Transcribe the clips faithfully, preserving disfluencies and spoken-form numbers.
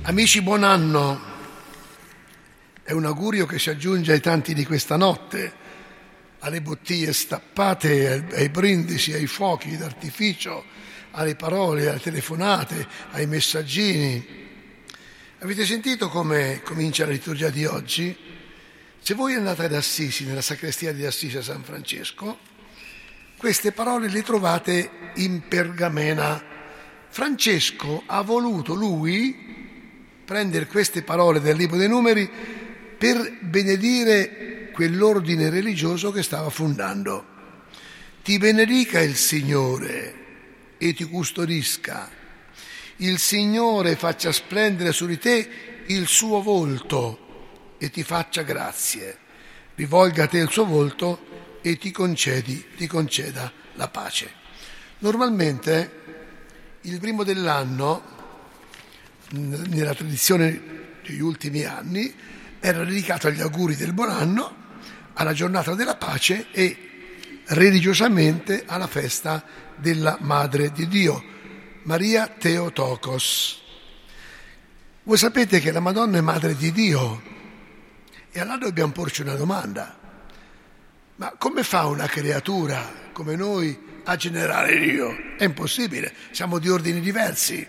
Amici, buon anno. È un augurio che si aggiunge ai tanti di questa notte, alle bottiglie stappate, ai brindisi, ai fuochi d'artificio, alle parole, alle telefonate, ai messaggini. Avete sentito come comincia la liturgia di oggi? Se voi andate ad Assisi, nella sacrestia di Assisi a San Francesco, queste parole le trovate in pergamena. Francesco ha voluto, lui, prendere queste parole del libro dei numeri per benedire quell'ordine religioso che stava fondando. Ti benedica il Signore e ti custodisca. Il Signore faccia splendere su di te il suo volto e ti faccia grazie. Rivolga a te il suo volto e ti concedi, ti conceda la pace. Normalmente il primo dell'anno, nella tradizione degli ultimi anni, era dedicato agli auguri del buon anno, alla giornata della pace e religiosamente alla festa della Madre di Dio, Maria Theotokos. Voi sapete che la Madonna è Madre di Dio e allora dobbiamo porci una domanda: ma come fa una creatura come noi a generare Dio? È impossibile, siamo di ordini diversi.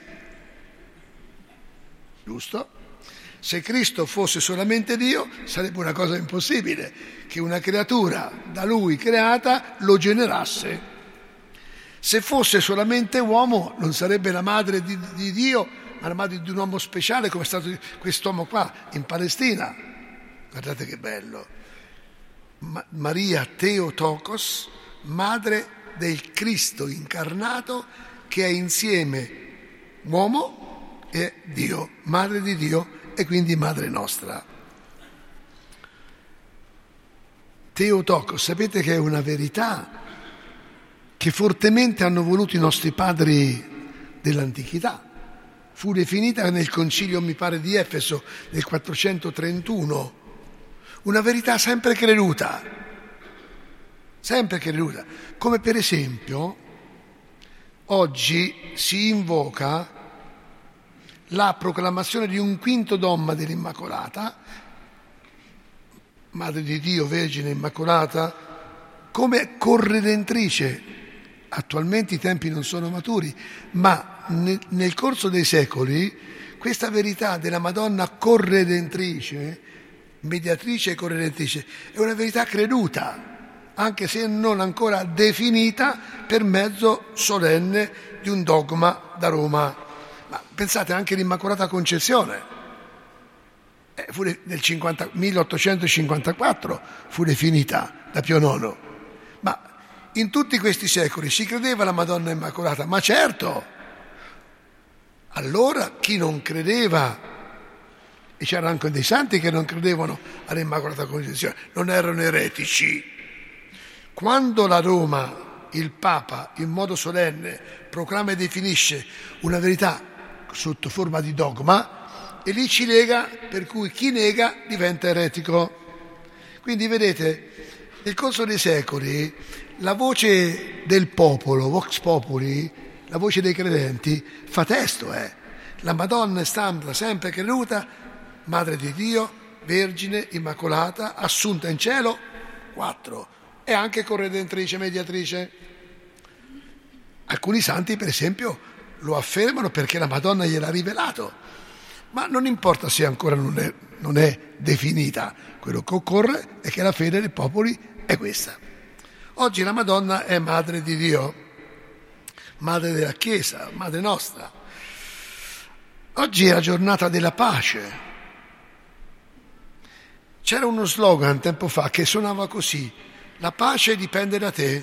Giusto? Se Cristo fosse solamente Dio, sarebbe una cosa impossibile che una creatura da Lui creata lo generasse. Se fosse solamente uomo, non sarebbe la madre di, di Dio, ma la madre di un uomo speciale come è stato quest'uomo qua in Palestina. Guardate che bello. Ma, Maria Theotokos, madre del Cristo incarnato che è insieme uomo e Dio, madre di Dio e quindi madre nostra. Theotokos, sapete che è una verità che fortemente hanno voluto i nostri padri dell'antichità. Fu definita nel concilio, mi pare, di Efeso nel quattrocentotrentuno, una verità sempre creduta, sempre creduta, come per esempio oggi si invoca la proclamazione di un quinto dogma dell'Immacolata, Madre di Dio, Vergine Immacolata, come corredentrice. Attualmente i tempi non sono maturi, ma nel, nel corso dei secoli questa verità della Madonna corredentrice, mediatrice e corredentrice, è una verità creduta, anche se non ancora definita per mezzo solenne di un dogma da Roma. Ma pensate anche all'Immacolata Concezione, eh, fu nel cinquanta, milleottocentocinquantaquattro fu definita da Pio nono. Ma in tutti questi secoli si credeva alla Madonna Immacolata, ma certo, allora chi non credeva, e c'erano anche dei santi che non credevano all'Immacolata Concezione, non erano eretici. Quando la Roma, il Papa, in modo solenne, proclama e definisce una verità sotto forma di dogma, e lì ci lega, per cui chi nega diventa eretico. Quindi vedete, nel corso dei secoli la voce del popolo, vox populi, la voce dei credenti, fa testo, eh. La Madonna è stata sempre creduta, Madre di Dio, Vergine, Immacolata, assunta in cielo, quattro, e anche corredentrice, mediatrice. Alcuni santi, per esempio, lo affermano perché la Madonna gliel'ha rivelato, ma non importa se ancora non è, non è definita. Quello che occorre è che la fede dei popoli è questa. Oggi la Madonna è Madre di Dio, Madre della Chiesa, Madre nostra. Oggi è la giornata della pace. C'era uno slogan tempo fa che suonava così: la pace dipende da te.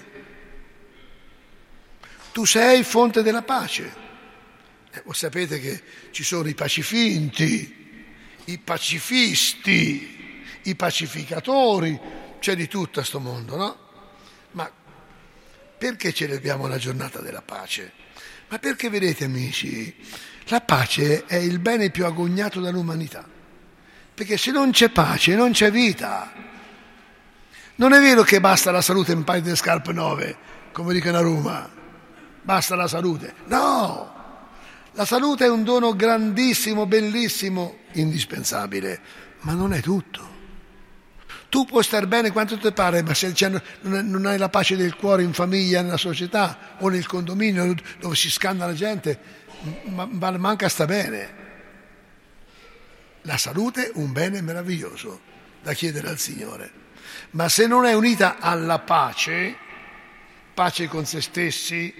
Tu sei fonte della pace. Eh, voi sapete che ci sono i pacifinti, i pacifisti, i pacificatori, c'è di tutto a sto mondo, no? Ma perché celebriamo la giornata della pace? Ma perché, vedete amici, la pace è il bene più agognato dall'umanità. Perché se non c'è pace non c'è vita. Non è vero che basta la salute in paio di scarpe nuove, come dicono a Roma. Basta la salute. No! La salute è un dono grandissimo, bellissimo, indispensabile, ma non è tutto. Tu puoi star bene quanto ti pare, ma se non hai la pace del cuore in famiglia, nella società o nel condominio dove si scanna la gente, manca sta bene. La salute è un bene meraviglioso da chiedere al Signore, ma se non è unita alla pace, pace con se stessi,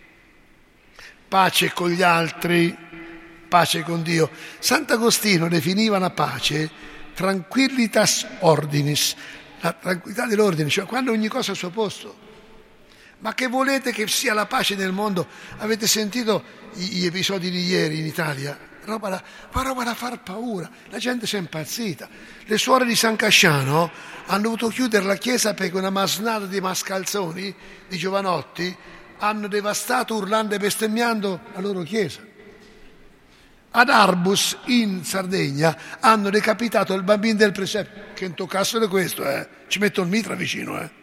pace con gli altri, pace con Dio. Sant'Agostino definiva la pace tranquillitas ordinis, la tranquillità dell'ordine, cioè quando ogni cosa è al suo posto. Ma che volete che sia la pace nel mondo? Avete sentito gli episodi di ieri in Italia? Roba da, ma roba da far paura, la gente si è impazzita. Le suore di San Casciano hanno dovuto chiudere la chiesa perché una masnada di mascalzoni, di giovanotti, hanno devastato urlando e bestemmiando la loro chiesa. Ad Arbus in Sardegna hanno decapitato il bambino del presepe, che in toccassero questo, eh. Ci metto il mitra vicino, eh.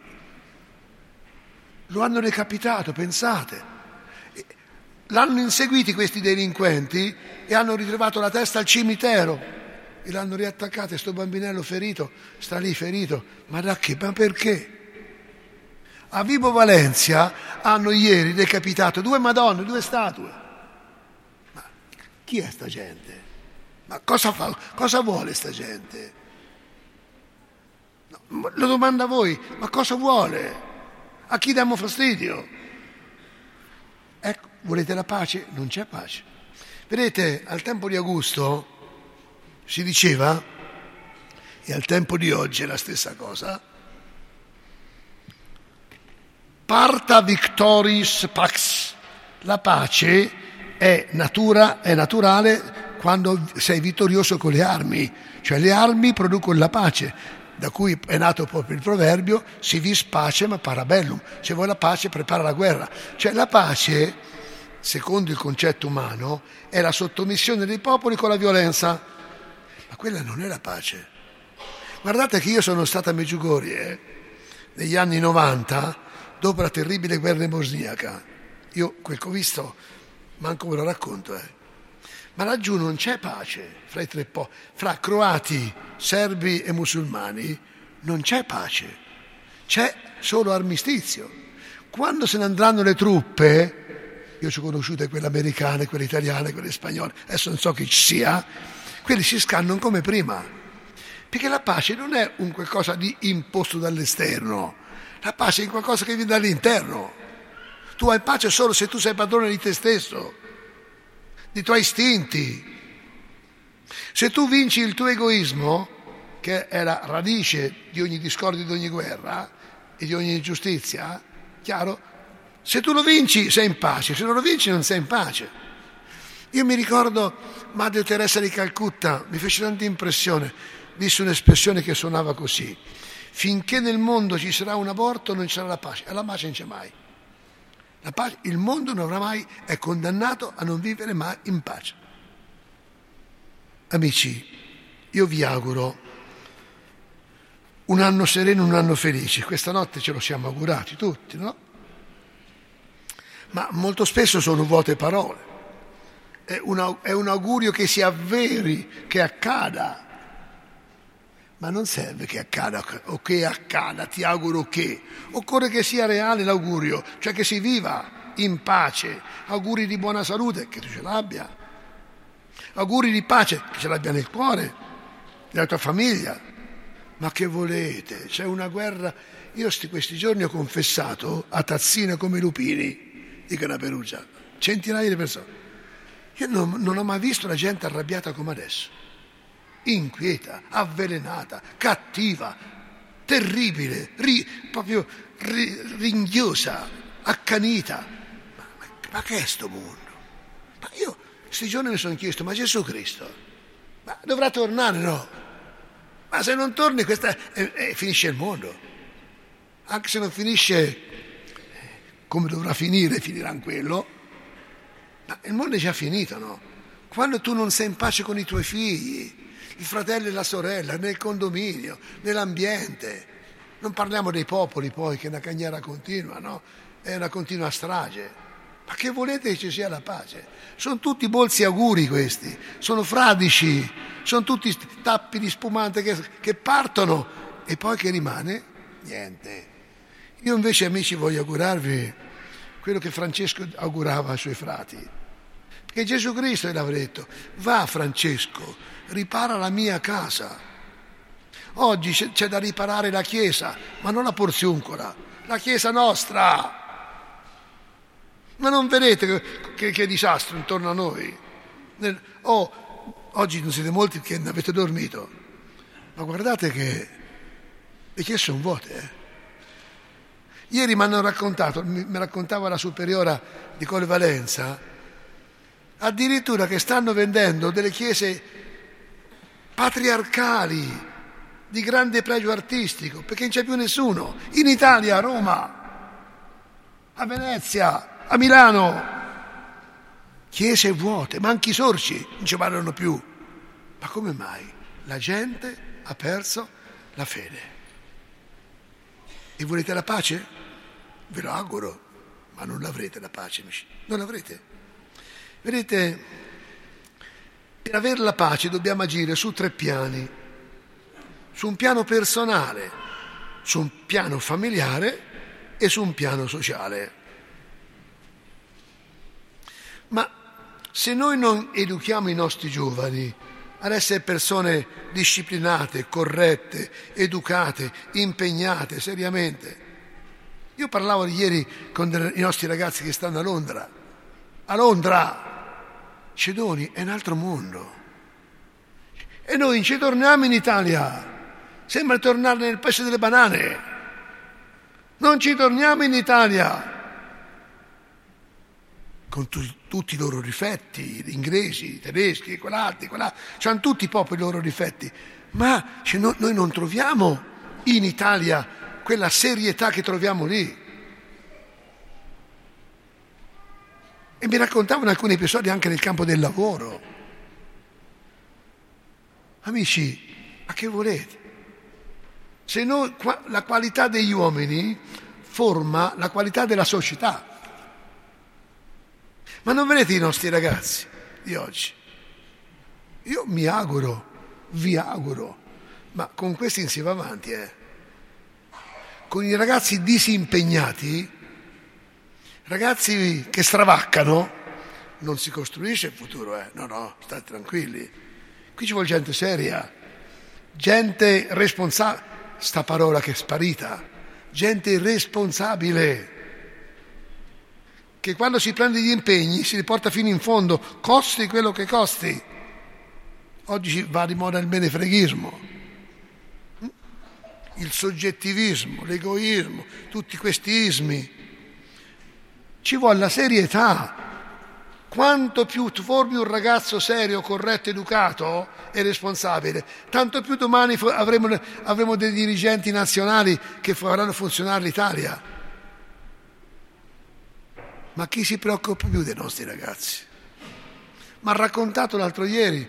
Lo hanno decapitato, pensate. L'hanno inseguiti questi delinquenti e hanno ritrovato la testa al cimitero e l'hanno riattaccato e sto bambinello ferito sta lì ferito. Ma da che? Ma perché? A Vibo Valencia hanno ieri decapitato due madonne, due statue. Ma chi è sta gente? Ma cosa fa? Cosa vuole sta gente? No, lo domanda a voi, ma cosa vuole? A chi diamo fastidio? Ecco, volete la pace? Non c'è pace. Vedete, al tempo di Augusto si diceva, e al tempo di oggi è la stessa cosa, parta victoris pax, la pace è natura, è naturale quando sei vittorioso con le armi, cioè le armi producono la pace, da cui è nato proprio il proverbio si vis pacem parabellum, se vuoi la pace prepara la guerra, cioè la pace, secondo il concetto umano, è la sottomissione dei popoli con la violenza, ma quella non è la pace. Guardate che io sono stato a Medjugorje negli anni novanta, dopo la terribile guerra bosniaca. Io quel che ho visto manco ve lo racconto, eh. Ma laggiù non c'è pace fra i tre popoli, fra croati, serbi e musulmani non c'è pace, c'è solo armistizio. Quando se ne andranno le truppe, io ci ho conosciute quelle americane, quelle italiane, quelle spagnole, adesso non so chi ci sia, quelli si scannano come prima, perché la pace non è un qualcosa di imposto dall'esterno, la pace è qualcosa che viene dall'interno. Tu hai pace solo se tu sei padrone di te stesso, dei tuoi istinti. Se tu vinci il tuo egoismo, che è la radice di ogni discordia, di ogni guerra e di ogni ingiustizia, chiaro? Se tu lo vinci sei in pace, se non lo vinci non sei in pace. Io mi ricordo Madre Teresa di Calcutta, mi fece tanta impressione, disse un'espressione che suonava così: finché nel mondo ci sarà un aborto non ci sarà la pace, e la pace non c'è mai. La pace, il mondo non avrà mai, è condannato a non vivere mai in pace. Amici, io vi auguro un anno sereno, un anno felice. Questa notte ce lo siamo augurati tutti, no? Ma molto spesso sono vuote parole. È, una, è un augurio che si avveri, che accada. Ma non serve che accada o che accada, ti auguro che. Occorre che sia reale l'augurio, cioè che si viva in pace. Auguri di buona salute, che tu ce l'abbia. Auguri di pace, che ce l'abbia nel cuore, nella tua famiglia. Ma che volete? C'è una guerra. Io sti, questi giorni ho confessato a tazzine come lupini, dico una Perugia, centinaia di persone. Io non, non ho mai visto la gente arrabbiata come adesso. Inquieta, avvelenata, cattiva, terribile, ri, proprio ri, ringhiosa, accanita. Ma, ma, ma che è sto mondo? Ma io questi giorni mi sono chiesto, ma Gesù Cristo, ma dovrà tornare, no? Ma se non torni questa, eh, eh, finisce il mondo. Anche se non finisce come dovrà finire, finirà in quello. Ma il mondo è già finito, no? Quando tu non sei in pace con i tuoi figli, il fratello e la sorella, nel condominio, nell'ambiente. Non parliamo dei popoli poi, che è una cagnara continua, no? È una continua strage. Ma che volete che ci sia la pace? Sono tutti bolsi auguri questi, sono fradici, sono tutti tappi di spumante che, che partono e poi che rimane? Niente. Io invece, amici, voglio augurarvi quello che Francesco augurava ai suoi frati. Perché Gesù Cristo l'aveva detto: va Francesco, ripara la mia casa. Oggi c'è da riparare la Chiesa, ma non la Porziuncola, la Chiesa nostra. Ma non vedete che, che, che disastro intorno a noi? Oh, oggi non siete molti che ne avete dormito, ma guardate che le chiese sono vuote. Eh? Ieri mi hanno raccontato, mi, mi raccontava la superiora di Colle Valenza, addirittura che stanno vendendo delle chiese patriarcali di grande pregio artistico, perché non c'è più nessuno. In Italia, a Roma, a Venezia, a Milano, chiese vuote, ma anche i sorci non ci parlano più. Ma come mai? La gente ha perso la fede. E volete la pace? Ve lo auguro, ma non l'avrete la pace, amici. Non l'avrete. Vedete, per avere la pace dobbiamo agire su tre piani. Su un piano personale, su un piano familiare e su un piano sociale. Ma se noi non educhiamo i nostri giovani ad essere persone disciplinate, corrette, educate, impegnate seriamente. Io parlavo ieri con i nostri ragazzi che stanno a Londra. A Londra, Cedoni è un altro mondo. E noi ci torniamo in Italia. Sembra tornare nel paese delle banane. Non ci torniamo in Italia. Con tu, tutti i loro difetti, gli inglesi, i tedeschi, quell'altri, quell'altri, hanno tutti proprio i loro difetti, ma cioè, no, noi non troviamo in Italia quella serietà che troviamo lì. E mi raccontavano alcuni episodi anche nel campo del lavoro. Amici, ma che volete? Se noi, la qualità degli uomini forma la qualità della società. Ma non vedete i nostri ragazzi di oggi? Io mi auguro, vi auguro, ma con questi non si va avanti, eh? Con i ragazzi disimpegnati, ragazzi che stravaccano, non si costruisce il futuro, eh? No, no, state tranquilli. Qui ci vuole gente seria, gente responsabile, sta parola che è sparita, gente responsabile, che quando si prende gli impegni si li porta fino in fondo, costi quello che costi. Oggi va di moda il menefreghismo, il soggettivismo, l'egoismo, tutti questi ismi. Ci vuole la serietà. Quanto più tu formi un ragazzo serio, corretto, educato e responsabile, tanto più domani avremo, avremo dei dirigenti nazionali che faranno funzionare l'Italia. Ma chi si preoccupa più dei nostri ragazzi? Mi ha raccontato l'altro ieri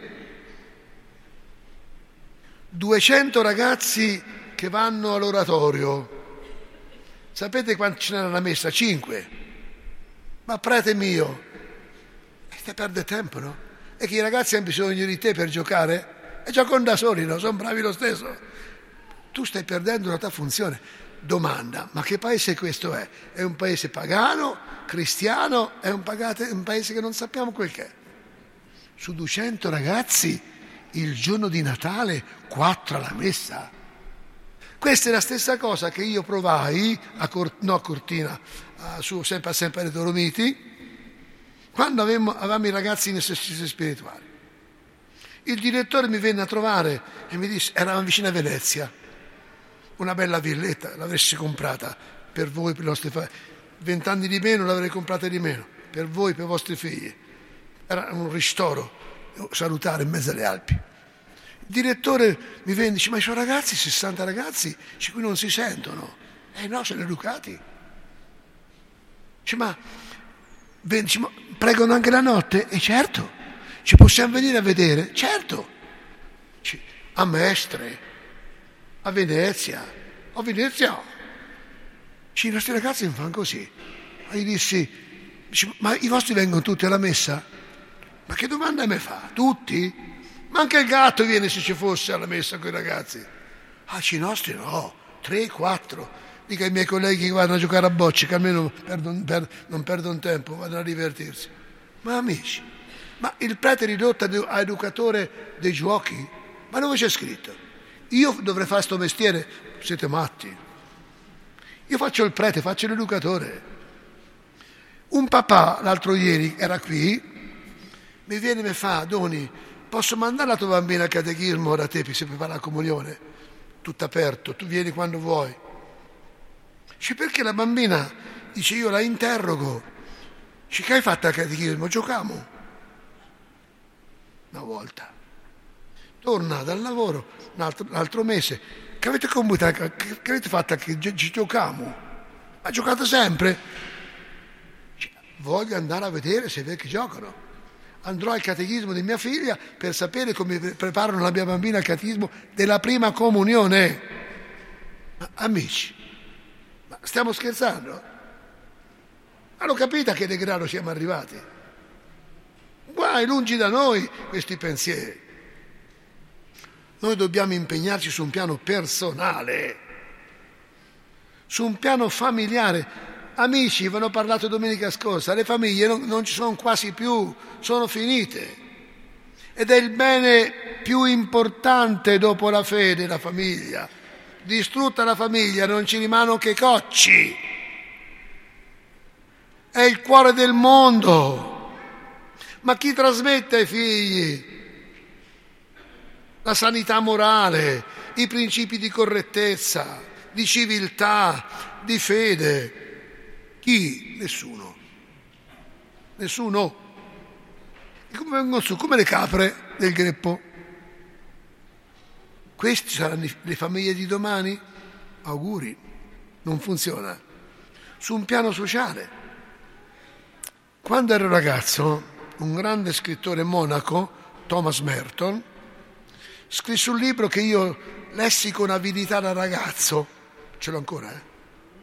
duecento ragazzi che vanno all'oratorio. Sapete quanti ce n'era alla messa? Cinque. Ma prete mio, stai perdendo tempo, no? E che i ragazzi hanno bisogno di te per giocare? E giocano da soli, no? Sono bravi lo stesso. Tu stai perdendo la tua funzione. Domanda, ma che paese questo è? È un paese pagano, cristiano? È un, pagate, un paese che non sappiamo quel che è? Su duecento ragazzi, il giorno di Natale, quattro alla messa. Questa è la stessa cosa che io provai, a Cort- no a Cortina, a, su, sempre a Sempre dei Dolomiti, quando avevamo, avevamo i ragazzi in esercizi spirituali. Il direttore mi venne a trovare e mi disse, eravamo vicino a Venezia, una bella villetta, l'avresti comprata per voi, per i vostri figli. Vent'anni di meno l'avrei comprata di meno, per voi, per i vostri figli. Era un ristoro salutare in mezzo alle Alpi. Il direttore mi venne e dice, ma i suoi ragazzi, sessanta ragazzi, qui non si sentono. Eh no, sono educati. Dice, ma, dice, ma pregano anche la notte? E certo, ci possiamo venire a vedere? Certo. Dice, a Mestre, a Venezia, a Venezia. Ci, i nostri ragazzi mi fanno così. E gli dissi, Dice, ma i vostri vengono tutti alla messa? Ma che domanda mi fa? Tutti? Ma anche il gatto viene se ci fosse alla messa con i ragazzi. Ah, i nostri no, tre, quattro. Dica ai miei colleghi che vanno a giocare a bocce, che almeno perdono, per, non perdono tempo, vanno a divertirsi. Ma amici, ma il prete è ridotto a educatore dei giochi? Ma dove c'è scritto? Io dovrei fare sto mestiere? Siete matti. Io faccio il prete, faccio l'educatore. Un papà, l'altro ieri, era qui, mi viene e mi fa, Doni, posso mandare la tua bambina al catechismo da te, se prepara la comunione? Tutto aperto, tu vieni quando vuoi. Dice, perché la bambina, dice, io la interrogo. Dice, che hai fatto al catechismo? Giocamo. Una volta. Torna dal lavoro, un altro, un altro mese. Che avete combutato? Che, che avete fatto? Che ci giocamo. Ma giocate sempre? Dice, voglio andare a vedere se vedi che giocano. Andrò al catechismo di mia figlia per sapere come preparano la mia bambina al catechismo della prima comunione. Ma amici, ma stiamo scherzando? Ma l'ho capita che degrado siamo arrivati? Guai, lungi da noi questi pensieri. Noi dobbiamo impegnarci su un piano personale, su un piano familiare. Amici, ve ne ho parlato domenica scorsa, le famiglie non, non ci sono quasi più, sono finite. Ed è il bene più importante dopo la fede, la famiglia. Distrutta la famiglia, non ci rimangono che cocci. È il cuore del mondo. Ma chi trasmette ai figli la sanità morale, i principi di correttezza, di civiltà, di fede? Chi? Nessuno. Nessuno. E come vengono su? Come le capre del greppo. Queste saranno le famiglie di domani? Auguri. Non funziona. Su un piano sociale. Quando ero ragazzo, un grande scrittore monaco, Thomas Merton, scrisse un libro che io lessi con avidità da ragazzo. Ce l'ho ancora, eh?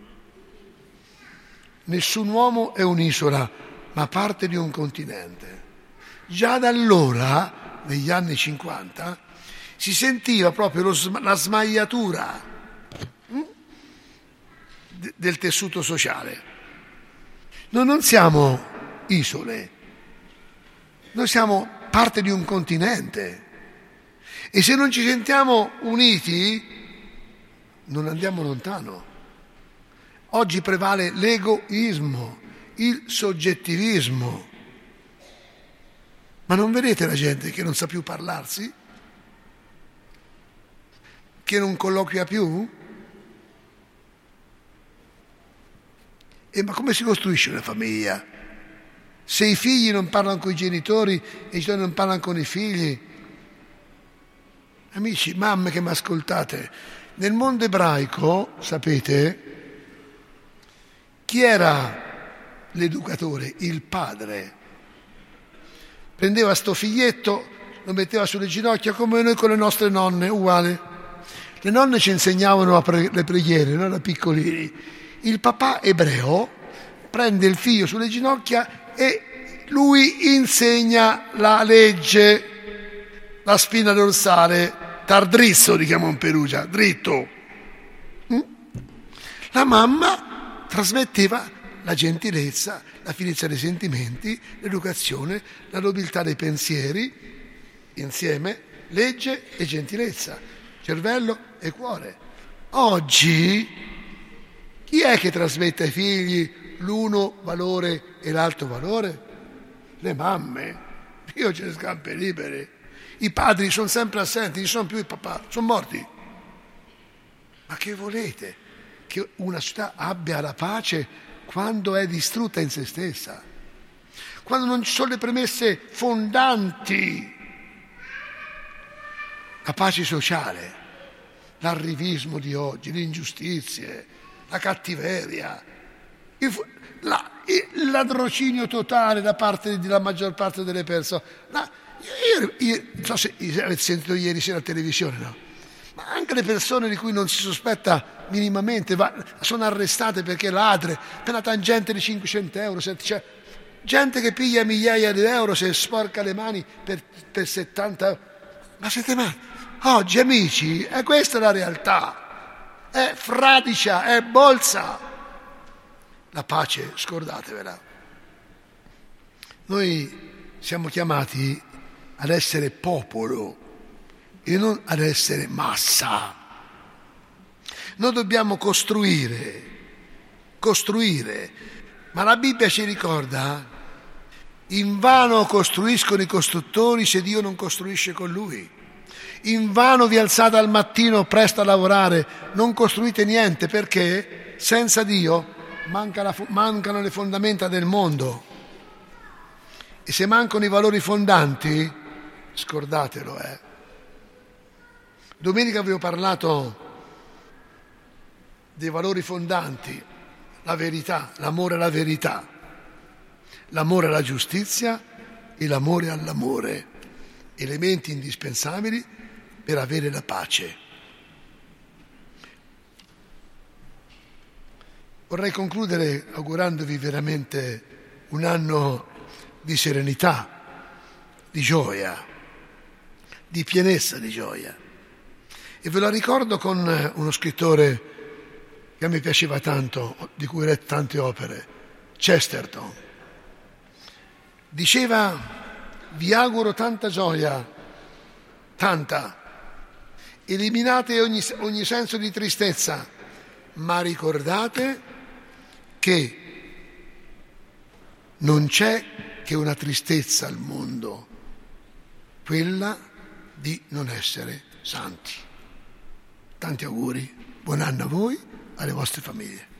Nessun uomo è un'isola, ma parte di un continente. Già da allora, negli anni cinquanta, si sentiva proprio lo sm- la smagliatura hm? de- del tessuto sociale. Noi non siamo isole, noi siamo parte di un continente e se non ci sentiamo uniti non andiamo lontano. Oggi prevale l'egoismo, il soggettivismo. Ma non vedete la gente che non sa più parlarsi? Che non colloquia più? E ma come si costruisce una famiglia? Se i figli non parlano con i genitori e i genitori non parlano con i figli? Amici, mamme che mi ascoltate, nel mondo ebraico, sapete, chi era l'educatore? Il padre. Prendeva sto figlietto, lo metteva sulle ginocchia come noi con le nostre nonne, uguale. Le nonne ci insegnavano pre- le preghiere, noi da piccolini. Il papà ebreo prende il figlio sulle ginocchia e lui insegna la legge, la spina dorsale, tardrizzo li chiamano in Perugia, dritto. La mamma trasmetteva la gentilezza, la finezza dei sentimenti, l'educazione, la nobiltà dei pensieri, insieme legge e gentilezza, cervello e cuore. Oggi chi è che trasmette ai figli l'uno valore e l'altro valore? Le mamme. Io ce ne scampi liberi. I padri sono sempre assenti, non sono più i papà, sono morti. Ma che volete? Che una città abbia la pace quando è distrutta in se stessa, quando non ci sono le premesse fondanti, la pace sociale, l'arrivismo di oggi, le ingiustizie, la cattiveria, il, la, il ladrocinio totale da parte della maggior parte delle persone. La, io, io, non so se avete sentito ieri sera la televisione, no? Ma anche le persone di cui non si sospetta minimamente va, sono arrestate perché ladre per una tangente di cinquecento euro. Cioè, gente che piglia migliaia di euro se sporca le mani per, per settanta. Ma siete matti? Oggi, amici, è questa la realtà. È fradicia, è bolsa. La pace, scordatevela. Noi siamo chiamati ad essere popolo e non ad essere massa. Noi dobbiamo costruire, costruire, ma la Bibbia ci ricorda: invano costruiscono i costruttori se Dio non costruisce con lui. Invano vi alzate al mattino presto a lavorare, non costruite niente, perché senza Dio manca la, mancano le fondamenta del mondo. E se mancano i valori fondanti, scordatelo, eh. Domenica vi ho parlato dei valori fondanti, la verità, l'amore alla verità, l'amore alla giustizia e l'amore all'amore, elementi indispensabili per avere la pace. Vorrei concludere augurandovi veramente un anno di serenità, di gioia, di pienezza di gioia. E ve lo ricordo con uno scrittore che a me piaceva tanto, di cui ho letto tante opere, Chesterton. Diceva: vi auguro tanta gioia, tanta, eliminate ogni, ogni senso di tristezza, ma ricordate che non c'è che una tristezza al mondo, quella di non essere santi. Tanti auguri, buon anno a voi, alle vostre famiglie.